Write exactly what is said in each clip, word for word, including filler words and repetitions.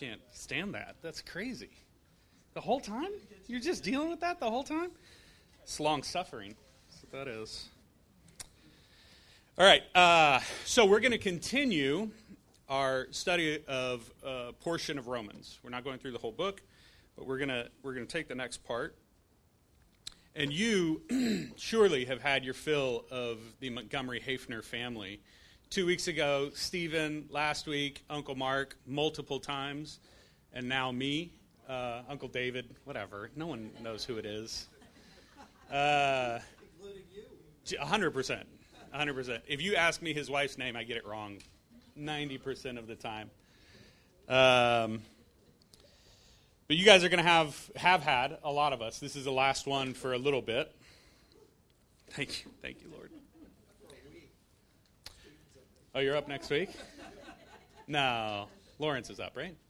can't stand that. That's crazy. The whole time? You're just dealing with that the whole time? It's long suffering. That's what that is. All right. Uh, so we're going to continue our study of a portion of Romans. We're not going through the whole book, but we're going to we're going to take the next part. And you surely have had your fill of the Montgomery Hafner family. Two weeks ago, Stephen. Last week, Uncle Mark, multiple times. And now me, uh, Uncle David, whatever. No one knows who it is. Uh, Including you. one hundred percent. one hundred percent. If you ask me his wife's name, I get it wrong ninety percent of the time. Um, but you guys are going to have, have had, a lot of us. This is the last one for a little bit. Thank you. Thank you, Lord. Oh, you're up next week? No. Lawrence is up, right?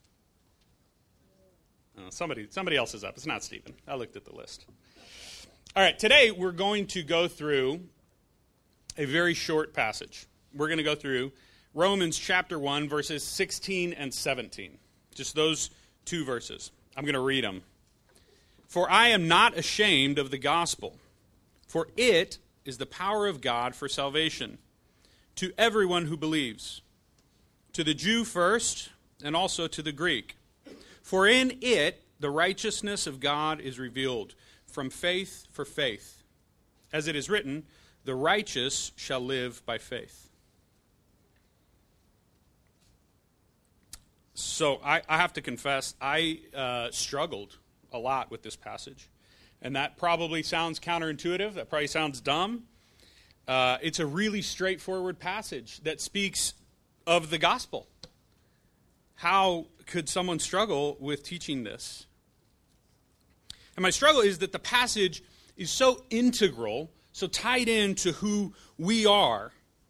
Oh, somebody, somebody else is up. It's not Stephen. I looked at the list. All right, today we're going to go through a very short passage. We're going to go through Romans chapter one, verses sixteen and seventeen. Just those two verses. I'm going to read them. For I am not ashamed of the gospel, for it is the power of God for salvation to everyone who believes, to the Jew first, and also to the Greek. For in it the righteousness of God is revealed, from faith for faith. As it is written, the righteous shall live by faith. So I, I have to confess, I uh, struggled a lot with this passage. And that probably sounds counterintuitive. That probably sounds dumb. Uh, it's a really straightforward passage that speaks of the gospel. How could someone struggle with teaching this? And my struggle is that the passage is so integral, so tied into who we are,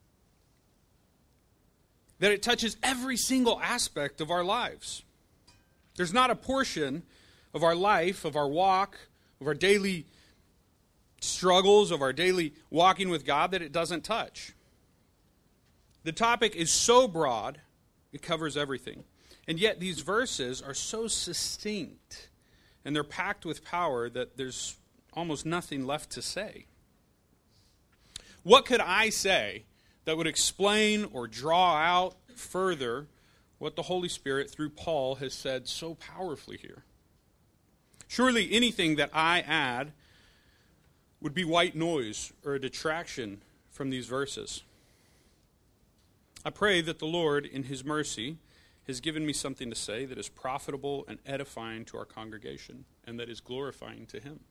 that it touches every single aspect of our lives. There's not a portion of our life, of our walk, of our daily struggles, of our daily walking with God that it doesn't touch. The topic is so broad, it covers everything. And yet these verses are so succinct, and they're packed with power that there's almost nothing left to say. What could I say that would explain or draw out further what the Holy Spirit through Paul has said so powerfully here? Surely anything that I add would be white noise or a detraction from these verses. I pray that the Lord, in his mercy, has given me something to say that is profitable and edifying to our congregation and that is glorifying to him.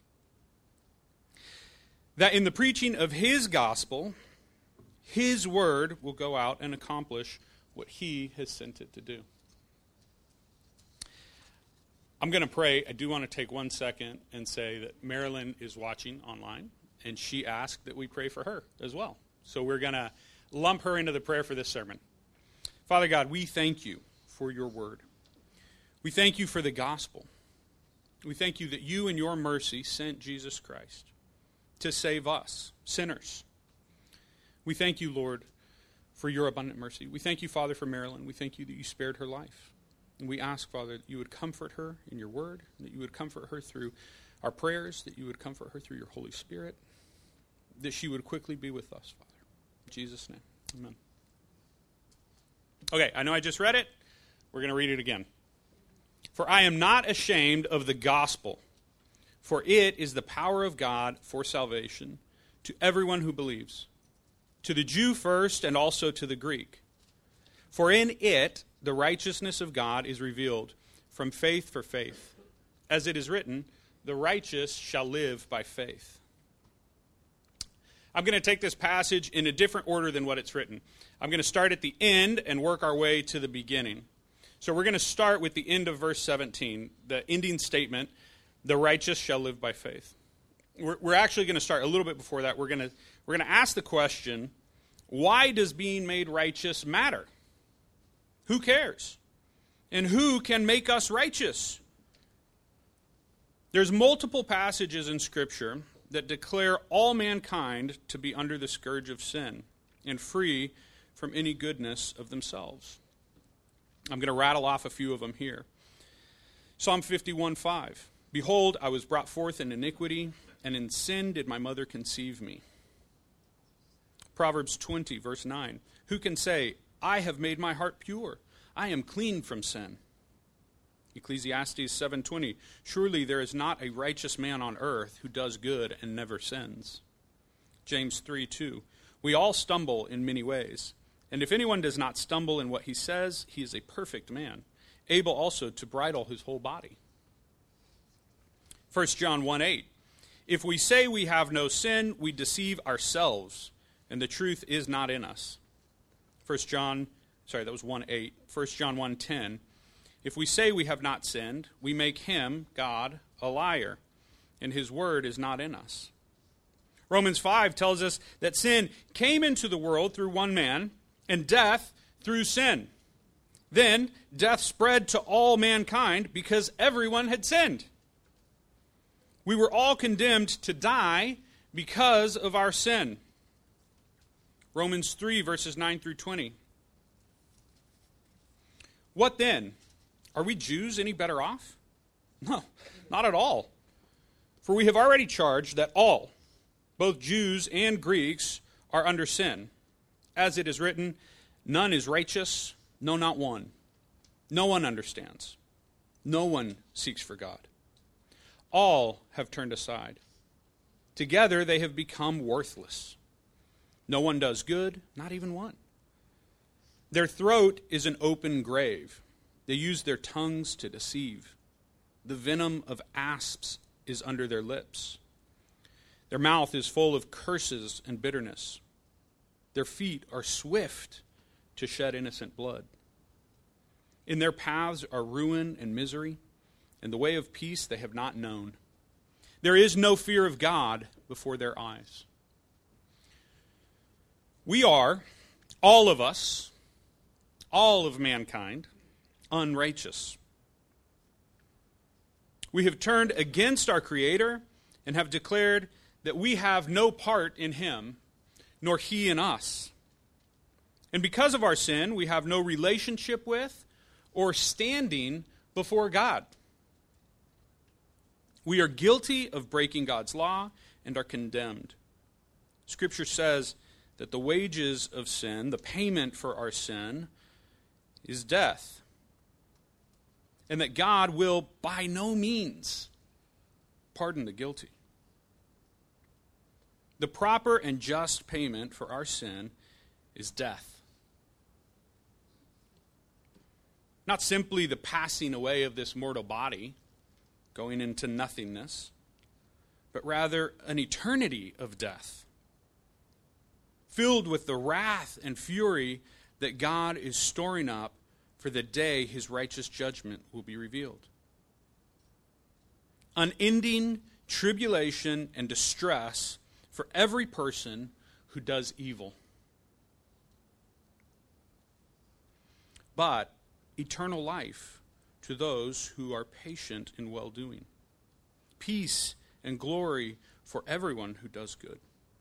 That in the preaching of his gospel, his word will go out and accomplish what he has sent it to do. I'm going to pray. I do want to take one second and say that Marilyn is watching online, and she asked that we pray for her as well. So we're going to lump her into the prayer for this sermon. Father God, we thank you for your word. We thank you for the gospel. We thank you that you in your mercy sent Jesus Christ to save us, sinners. We thank you, Lord, for your abundant mercy. We thank you, Father, for Marilyn. We thank you that you spared her life. And we ask, Father, that you would comfort her in your word, that you would comfort her through our prayers, that you would comfort her through your Holy Spirit, that she would quickly be with us, Father. In Jesus' name, amen. Okay, I know I just read it. We're going to read it again. For I am not ashamed of the gospel, for it is the power of God for salvation to everyone who believes, to the Jew first and also to the Greek. For in it the righteousness of God is revealed from faith for faith. As it is written, the righteous shall live by faith. I'm going to take this passage in a different order than what it's written. I'm going to start at the end and work our way to the beginning. So we're going to start with the end of verse seventeen, the ending statement, the righteous shall live by faith. We're, we're actually going to start a little bit before that. We're going to, we're going to ask the question, why does being made righteous matter? Who cares? And who can make us righteous? There's multiple passages in Scripture that declare all mankind to be under the scourge of sin and free from any goodness of themselves. I'm going to rattle off a few of them here. Psalm fifty-one five. Behold, I was brought forth in iniquity, and in sin did my mother conceive me. Proverbs twenty, verse nine. Who can say, I have made my heart pure. I am clean from sin. Ecclesiastes seven twenty. Surely there is not a righteous man on earth who does good and never sins. James three two. We all stumble in many ways. And if anyone does not stumble in what he says, he is a perfect man, able also to bridle his whole body. First John one eight. If we say we have no sin, we deceive ourselves, and the truth is not in us. First John, sorry, that was one eight. First John one ten. If we say we have not sinned, we make him, God, a liar, and his word is not in us. Romans five tells us that sin came into the world through one man, and death through sin. Then death spread to all mankind because everyone had sinned. We were all condemned to die because of our sin. Romans three, verses nine through twenty. What then? Are we Jews any better off? No, not at all. For we have already charged that all, both Jews and Greeks, are under sin. As it is written, none is righteous, no, not one. No one understands. No one seeks for God. All have turned aside. Together they have become worthless. No one does good, not even one. Their throat is an open grave. They use their tongues to deceive. The venom of asps is under their lips. Their mouth is full of curses and bitterness. Their feet are swift to shed innocent blood. In their paths are ruin and misery, and the way of peace they have not known. There is no fear of God before their eyes. We are, all of us, all of mankind, unrighteous. We have turned against our Creator and have declared that we have no part in Him, nor He in us. And because of our sin, we have no relationship with or standing before God. We are guilty of breaking God's law and are condemned. Scripture says that the wages of sin, the payment for our sin, is death. And that God will by no means pardon the guilty. The proper and just payment for our sin is death. Not simply the passing away of this mortal body, going into nothingness, but rather an eternity of death, filled with the wrath and fury that God is storing up for the day His righteous judgment will be revealed. Unending tribulation and distress for every person who does evil. But eternal life to those who are patient in well-doing. Peace and glory for everyone who does good.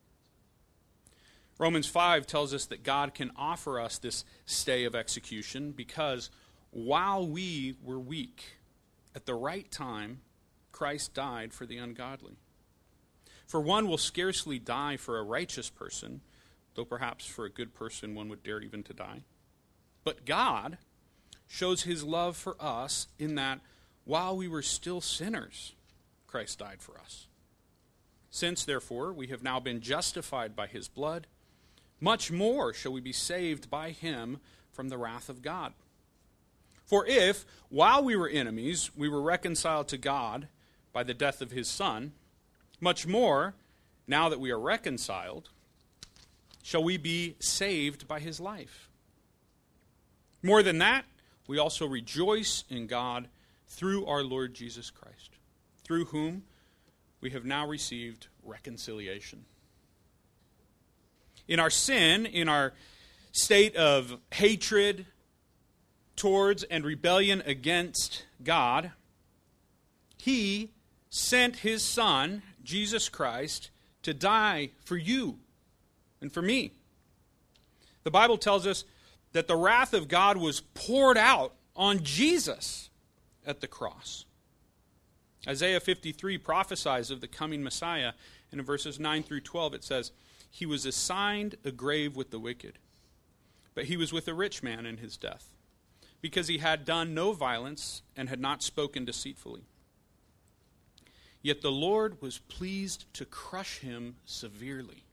Romans five tells us that God can offer us this stay of execution because while we were weak, at the right time, Christ died for the ungodly. For one will scarcely die for a righteous person, though perhaps for a good person one would dare even to die. But God shows His love for us in that while we were still sinners, Christ died for us. Since, therefore, we have now been justified by His blood, much more shall we be saved by Him from the wrath of God. For if, while we were enemies, we were reconciled to God by the death of His Son, much more, now that we are reconciled, shall we be saved by His life. More than that, we also rejoice in God through our Lord Jesus Christ, through whom we have now received reconciliation. In our sin, in our state of hatred towards and rebellion against God, He sent His Son, Jesus Christ, to die for you and for me. The Bible tells us that the wrath of God was poured out on Jesus at the cross. Isaiah fifty-three prophesies of the coming Messiah, and in verses nine through twelve it says, "He was assigned a grave with the wicked, but he was with a rich man in his death, because he had done no violence and had not spoken deceitfully. Yet the Lord was pleased to crush him severely.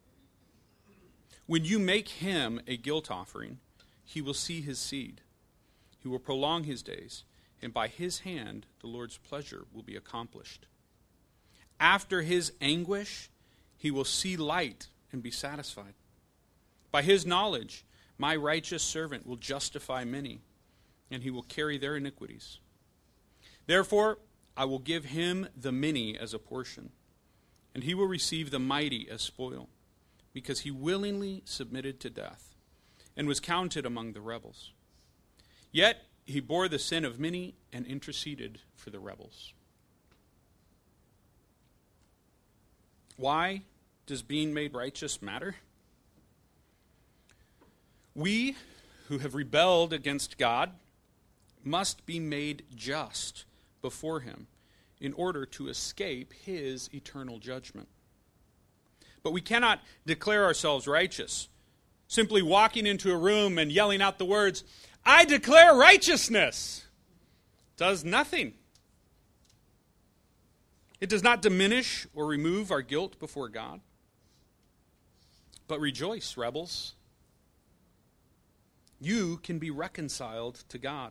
When you make him a guilt offering, he will see his seed. He will prolong his days, and by his hand the Lord's pleasure will be accomplished. After his anguish, he will see light and be satisfied. By his knowledge, my righteous servant will justify many, and he will carry their iniquities. Therefore, I will give him the many as a portion, and he will receive the mighty as spoil, because he willingly submitted to death and was counted among the rebels. Yet he bore the sin of many and interceded for the rebels." Why does being made righteous matter? We who have rebelled against God must be made just before him in order to escape his eternal judgment. But we cannot declare ourselves righteous simply walking into a room and yelling out the words, "I declare righteousness." Does nothing. It does not diminish or remove our guilt before God. But rejoice, rebels. You can be reconciled to God.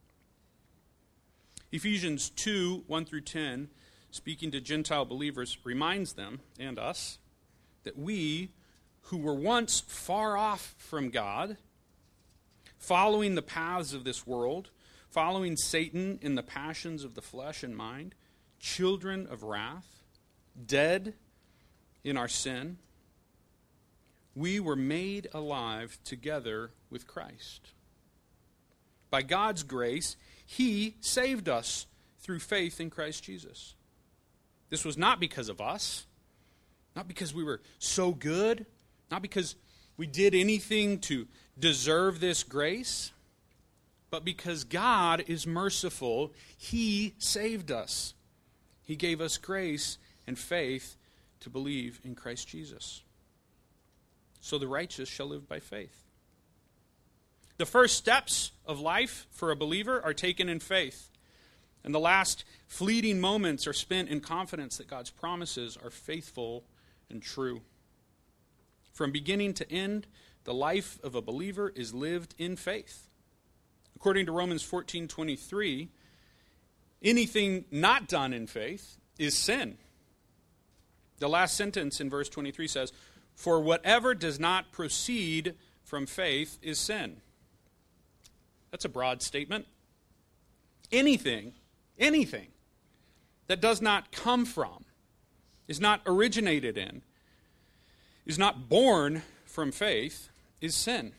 Ephesians two, one through ten, speaking to Gentile believers, reminds them, and us, that we, who were once far off from God, following the paths of this world, following Satan in the passions of the flesh and mind, children of wrath, dead in our sin, we were made alive together with Christ. By God's grace, he saved us through faith in Christ Jesus. This was not because of us, not because we were so good, not because we did anything to deserve this grace, but because God is merciful, he saved us. He gave us grace and faith to believe in Christ Jesus. So the righteous shall live by faith. The first steps of life for a believer are taken in faith, and the last fleeting moments are spent in confidence that God's promises are faithful and true. From beginning to end, the life of a believer is lived in faith. According to Romans fourteen twenty-three, anything not done in faith is sin. The last sentence in verse twenty-three says, "For whatever does not proceed from faith is sin." That's a broad statement. Anything, anything that does not come from, is not originated in, is not born from faith, is sin.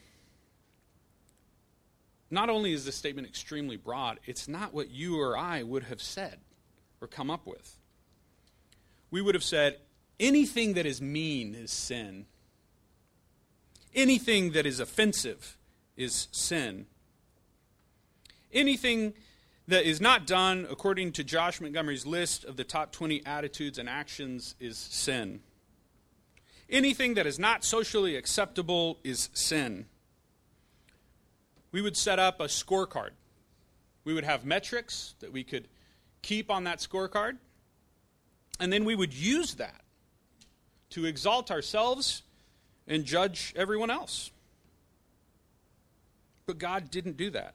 Not only is this statement extremely broad, it's not what you or I would have said or come up with. We would have said, anything that is mean is sin. Anything that is offensive is sin. Anything that is not done according to Josh Montgomery's list of the top twenty attitudes and actions is sin. Anything that is not socially acceptable is sin. We would set up a scorecard. We would have metrics that we could keep on that scorecard, and then we would use that to exalt ourselves and judge everyone else. But God didn't do that.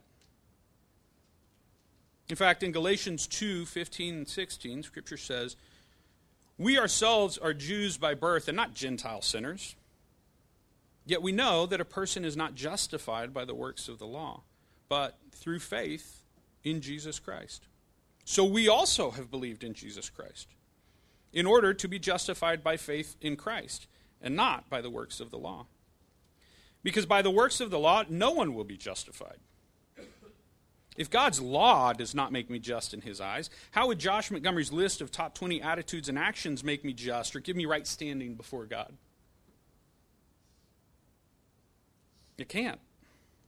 In fact, in Galatians two, fifteen and sixteen, Scripture says, "We ourselves are Jews by birth and not Gentile sinners. Yet we know that a person is not justified by the works of the law, but through faith in Jesus Christ. So we also have believed in Jesus Christ, in order to be justified by faith in Christ, and not by the works of the law. Because by the works of the law, no one will be justified. If God's law does not make me just in his eyes, how would Josh Montgomery's list of top twenty attitudes and actions make me just or give me right standing before God? It can't.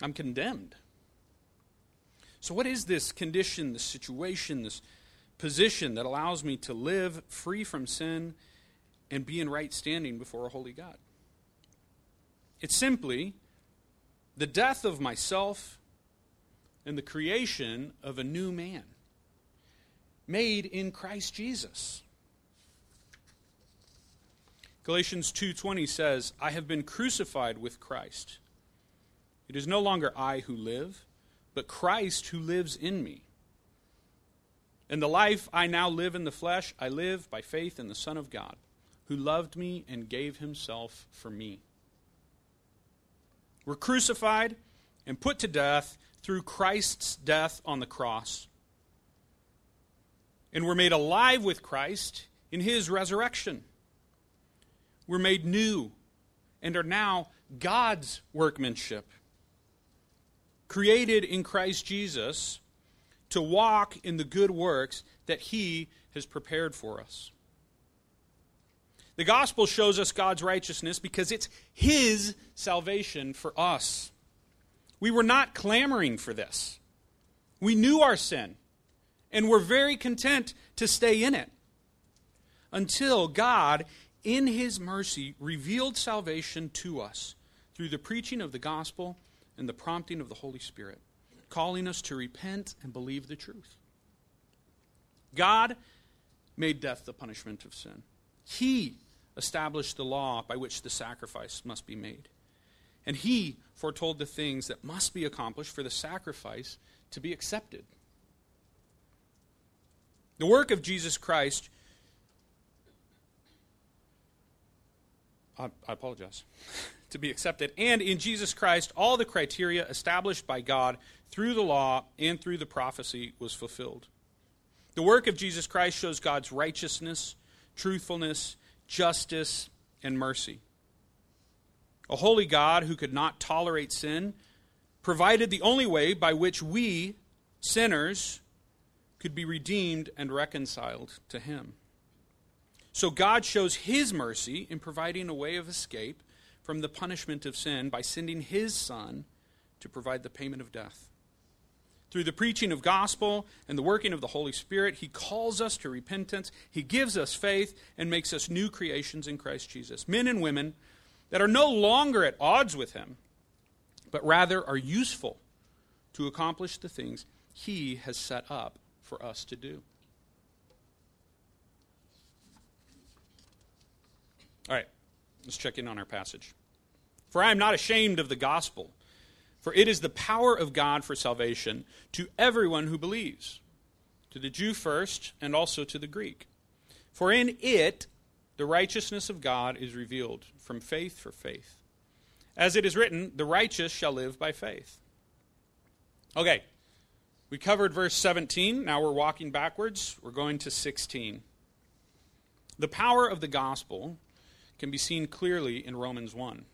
I'm condemned. So what is this condition, this situation, this position that allows me to live free from sin and be in right standing before a holy God? It's simply the death of myself and the creation of a new man made in Christ Jesus. Galatians two twenty says, I have been crucified with Christ. It is no longer I who live, but Christ who lives in me. And the life I now live in the flesh, I live by faith in the Son of God, who loved me and gave himself for me. We're crucified and put to death through Christ's death on the cross. And we're made alive with Christ in his resurrection. We're made new and are now God's workmanship, created in Christ Jesus to walk in the good works that he has prepared for us. The gospel shows us God's righteousness because it's his salvation for us. We were not clamoring for this. We knew our sin and were very content to stay in it until God, in his mercy, revealed salvation to us through the preaching of the gospel and the prompting of the Holy Spirit, calling us to repent and believe the truth. God made death the punishment of sin. He established the law by which the sacrifice must be made. And he foretold the things that must be accomplished for the sacrifice to be accepted. The work of Jesus Christ, I, I apologize, to be accepted. And in Jesus Christ, all the criteria established by God through the law and through the prophecy was fulfilled. The work of Jesus Christ shows God's righteousness, truthfulness, justice, and mercy. A holy God who could not tolerate sin provided the only way by which we, sinners, could be redeemed and reconciled to him. So God shows his mercy in providing a way of escape from the punishment of sin by sending his Son to provide the payment of death. Through the preaching of gospel and the working of the Holy Spirit, he calls us to repentance, he gives us faith, and makes us new creations in Christ Jesus. Men and women that are no longer at odds with him, but rather are useful to accomplish the things he has set up for us to do. All right, let's check in on our passage. For I am not ashamed of the gospel, for it is the power of God for salvation to everyone who believes, to the Jew first and also to the Greek. For in it the righteousness of God is revealed from faith for faith. As it is written, the righteous shall live by faith. Okay, we covered verse seventeen. Now we're walking backwards. We're going to sixteen. The power of the gospel can be seen clearly in Romans one.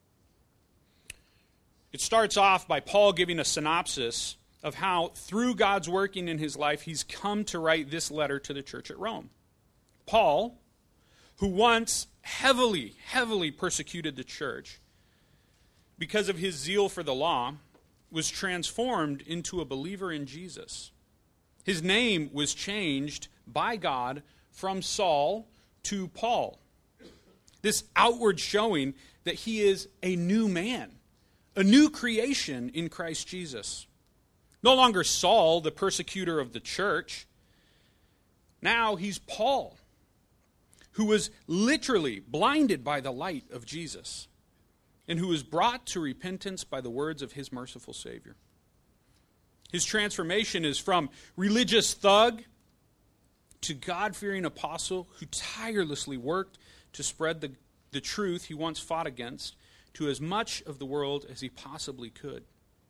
It starts off by Paul giving a synopsis of how, through God's working in his life, he's come to write this letter to the church at Rome. Paul, who once heavily, heavily persecuted the church because of his zeal for the law, was transformed into a believer in Jesus. His name was changed by God from Saul to Paul. This outward showing that he is a new man, a new creation in Christ Jesus. No longer Saul, the persecutor of the church. Now he's Paul, who was literally blinded by the light of Jesus and who was brought to repentance by the words of his merciful Savior. His transformation is from religious thug to God-fearing apostle who tirelessly worked to spread the, the truth he once fought against to as much of the world as he possibly could.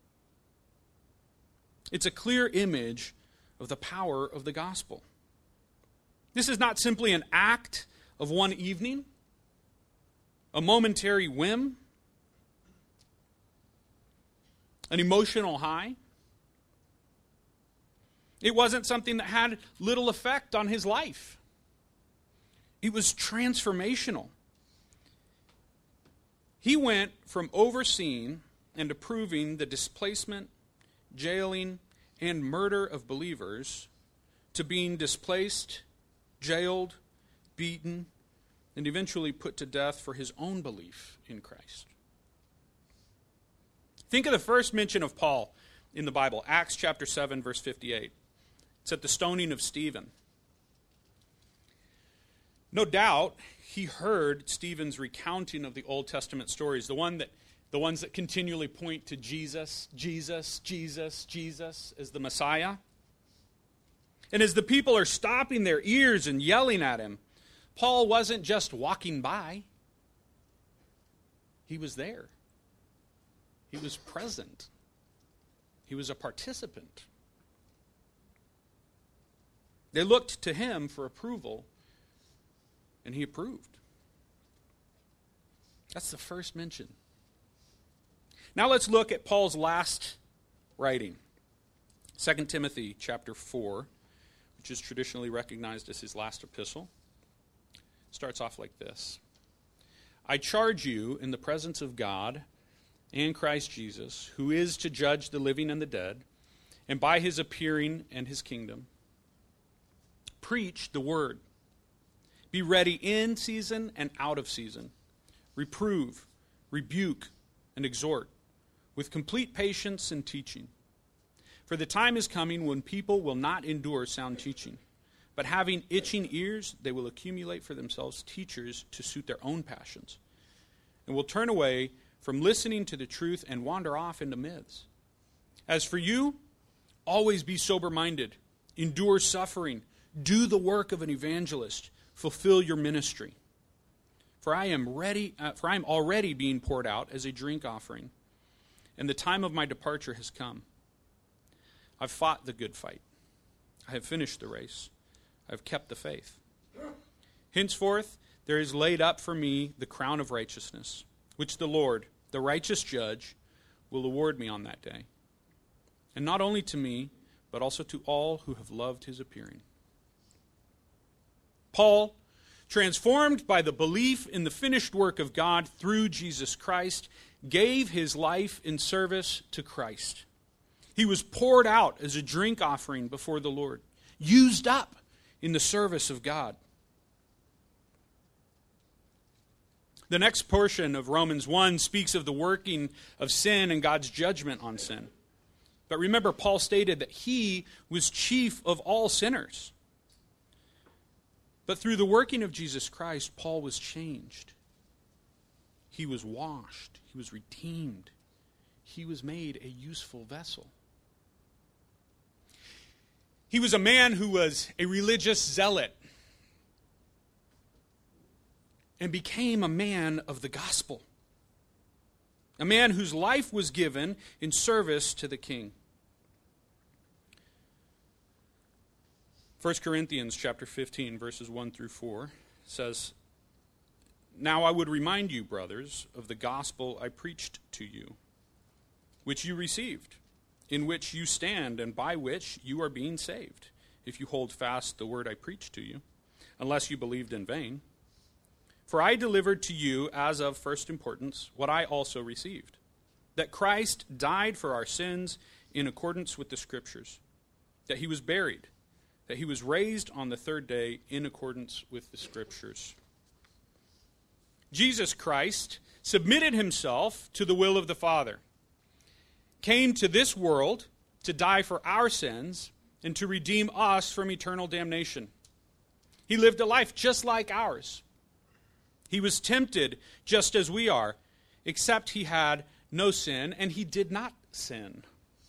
It's a clear image of the power of the gospel. This is not simply an act of one evening, a momentary whim, an emotional high. It wasn't something that had little effect on his life. It was transformational. He went from overseeing and approving the displacement, jailing, and murder of believers, to being displaced, jailed, beaten, and eventually put to death for his own belief in Christ. Think of the first mention of Paul in the Bible, Acts chapter seven, verse fifty-eight. It's at the stoning of Stephen. No doubt he heard Stephen's recounting of the Old Testament stories, the one that the ones that continually point to Jesus, Jesus, Jesus, Jesus as the Messiah. And as the people are stopping their ears and yelling at him, Paul wasn't just walking by. He was there. He was present. He was a participant. They looked to him for approval, and he approved. That's the first mention. Now let's look at Paul's last writing, Second Timothy chapter four, which is traditionally recognized as his last epistle. It starts off like this. I charge you in the presence of God and Christ Jesus, who is to judge the living and the dead, and by his appearing and his kingdom, preach the word. Be ready in season and out of season. Reprove, rebuke, and exhort, with complete patience and teaching. For the time is coming when people will not endure sound teaching, but having itching ears, they will accumulate for themselves teachers to suit their own passions, and will turn away from listening to the truth and wander off into myths. As for you, always be sober-minded, endure suffering, do the work of an evangelist, fulfill your ministry. For I am ready, uh, for I am already being poured out as a drink offering, and the time of my departure has come. I've fought the good fight. I have finished the race. I have kept the faith. Henceforth, there is laid up for me the crown of righteousness, which the Lord, the righteous judge, will award me on that day. And not only to me, but also to all who have loved his appearing. Paul, transformed by the belief in the finished work of God through Jesus Christ, gave his life in service to Christ. He was poured out as a drink offering before the Lord, used up in the service of God. The next portion of Romans one speaks of the working of sin and God's judgment on sin. But remember, Paul stated that he was chief of all sinners. But through the working of Jesus Christ, Paul was changed. He was washed. He was redeemed. He was made a useful vessel. He was a man who was a religious zealot and became a man of the gospel. A man whose life was given in service to the king. First Corinthians chapter fifteen, verses one through four says, Now I would remind you, brothers, of the gospel I preached to you, which you received, in which you stand and by which you are being saved, if you hold fast the word I preached to you, unless you believed in vain. For I delivered to you as of first importance what I also received, that Christ died for our sins in accordance with the Scriptures, that he was buried, that he was raised on the third day in accordance with the Scriptures. Jesus Christ submitted himself to the will of the Father, came to this world to die for our sins and to redeem us from eternal damnation. He lived a life just like ours. He was tempted just as we are, except he had no sin, and he did not sin.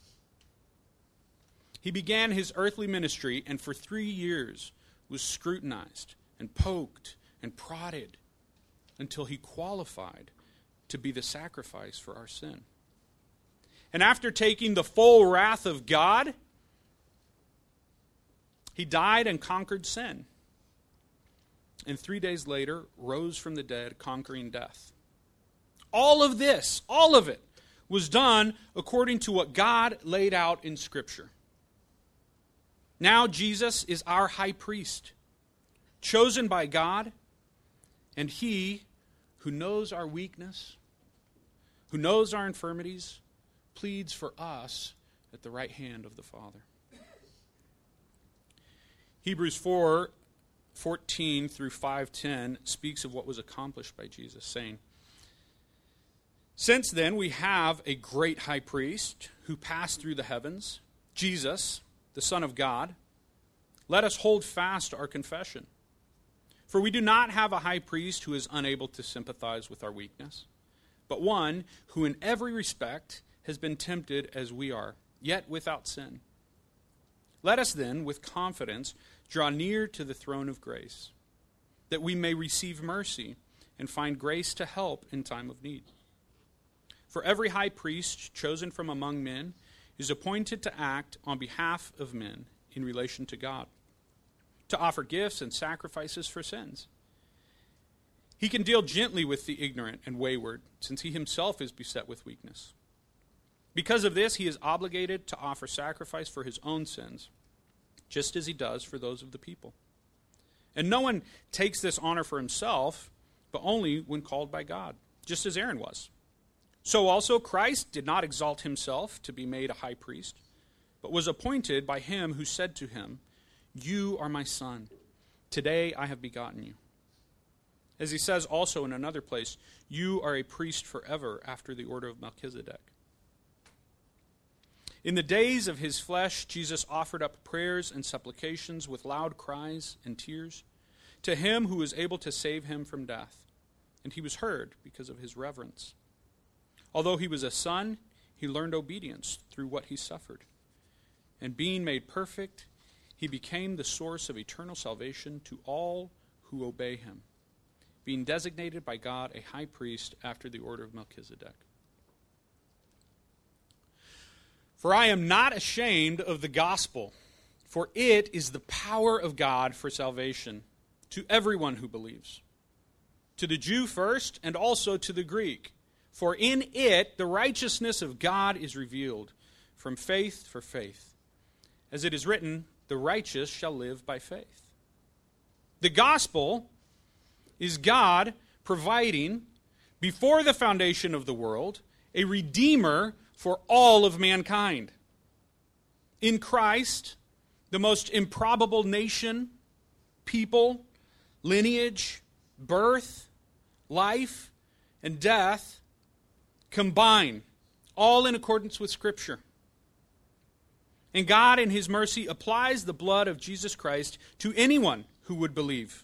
He began his earthly ministry and for three years was scrutinized and poked and prodded until he qualified to be the sacrifice for our sin. And after taking the full wrath of God, he died and conquered sin. And three days later, rose from the dead, conquering death. All of this, all of it, was done according to what God laid out in Scripture. Now Jesus is our high priest, chosen by God, and he who knows our weakness who knows our infirmities, pleads for us at the right hand of the Father. Hebrews four fourteen through five ten speaks of what was accomplished by Jesus, saying, "Since then we have a great high priest who passed through the heavens, Jesus, the Son of God, let us hold fast our confession. For we do not have a high priest who is unable to sympathize with our weakness, but one who in every respect has been tempted as we are, yet without sin. Let us then, with confidence, draw near to the throne of grace, that we may receive mercy and find grace to help in time of need. For every high priest chosen from among men is appointed to act on behalf of men in relation to God, to offer gifts and sacrifices for sins. He can deal gently with the ignorant and wayward, since he himself is beset with weakness. Because of this, he is obligated to offer sacrifice for his own sins, just as he does for those of the people. And no one takes this honor for himself, but only when called by God, just as Aaron was. So also Christ did not exalt himself to be made a high priest, but was appointed by him who said to him, 'You are my son. Today I have begotten you.' As he says also in another place, 'You are a priest forever after the order of Melchizedek.' In the days of his flesh, Jesus offered up prayers and supplications with loud cries and tears to him who was able to save him from death, and he was heard because of his reverence. Although he was a son, he learned obedience through what he suffered. And being made perfect, he became the source of eternal salvation to all who obey him, being designated by God a high priest after the order of Melchizedek. For I am not ashamed of the gospel, for it is the power of God for salvation to everyone who believes, to the Jew first and also to the Greek. For in it the righteousness of God is revealed, from faith for faith. As it is written, the righteous shall live by faith. The gospel is God providing, before the foundation of the world, a redeemer for all of mankind. In Christ, the most improbable nation, people, lineage, birth, life, and death combine, all in accordance with Scripture. And God, in his mercy, applies the blood of Jesus Christ to anyone who would believe.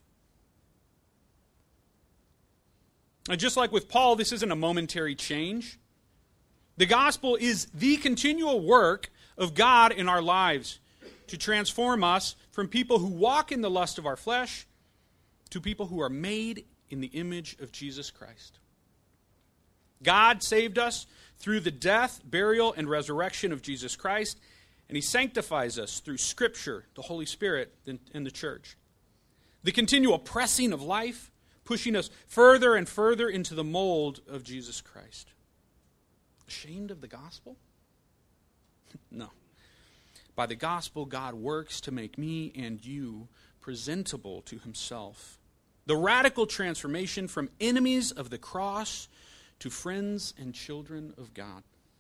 And just like with Paul, this isn't a momentary change. The gospel is the continual work of God in our lives to transform us from people who walk in the lust of our flesh to people who are made in the image of Jesus Christ. God saved us through the death, burial, and resurrection of Jesus Christ, and he sanctifies us through Scripture, the Holy Spirit, and the church. The continual pressing of life, pushing us further and further into the mold of Jesus Christ. Ashamed of the gospel? No. By the gospel, God works to make me and you presentable to himself. The radical transformation from enemies of the cross to friends and children of God.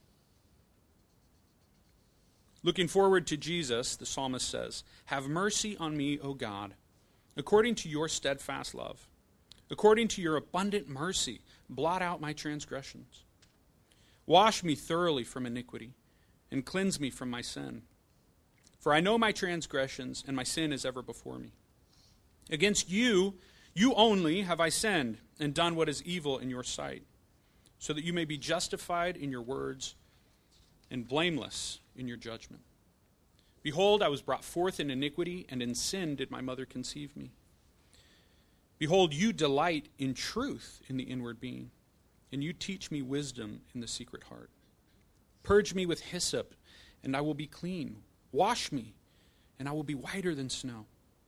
Looking forward to Jesus, the psalmist says, "Have mercy on me, O God, according to your steadfast love. According to your abundant mercy, blot out my transgressions. Wash me thoroughly from iniquity, and cleanse me from my sin. For I know my transgressions, and my sin is ever before me. Against you, you only have I sinned, and done what is evil in your sight, so that you may be justified in your words, and blameless in your judgment. Behold, I was brought forth in iniquity, and in sin did my mother conceive me. Behold, you delight in truth in the inward being, and you teach me wisdom in the secret heart. Purge me with hyssop, and I will be clean. Wash me, and I will be whiter than snow.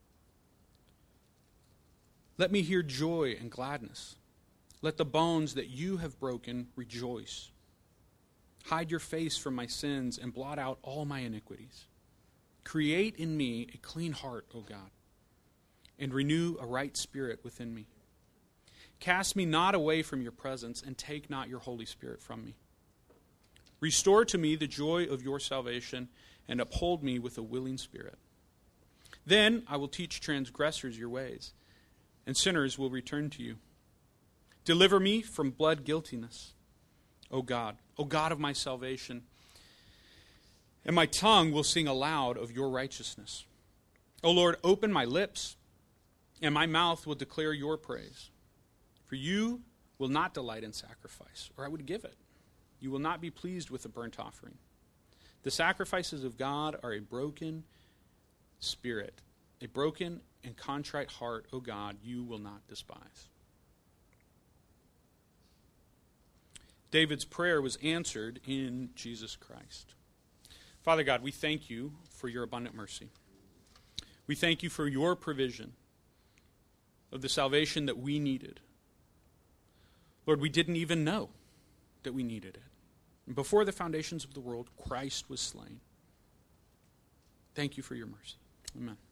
Let me hear joy and gladness. Let the bones that you have broken rejoice. Hide your face from my sins and blot out all my iniquities. Create in me a clean heart, O God, and renew a right spirit within me. Cast me not away from your presence, and take not your Holy Spirit from me. Restore to me the joy of your salvation, and uphold me with a willing spirit. Then I will teach transgressors your ways, and sinners will return to you. Deliver me from blood guiltiness, O God, O God of my salvation, and my tongue will sing aloud of your righteousness. O Lord, open my lips, and my mouth will declare your praise. For you will not delight in sacrifice, or I would give it. You will not be pleased with a burnt offering. The sacrifices of God are a broken spirit, a broken and contrite heart, O God, you will not despise. David's prayer was answered in Jesus Christ. Father God, we thank you for your abundant mercy. We thank you for your provision of the salvation that we needed. Lord, we didn't even know that we needed it. And before the foundations of the world, Christ was slain. Thank you for your mercy. Amen.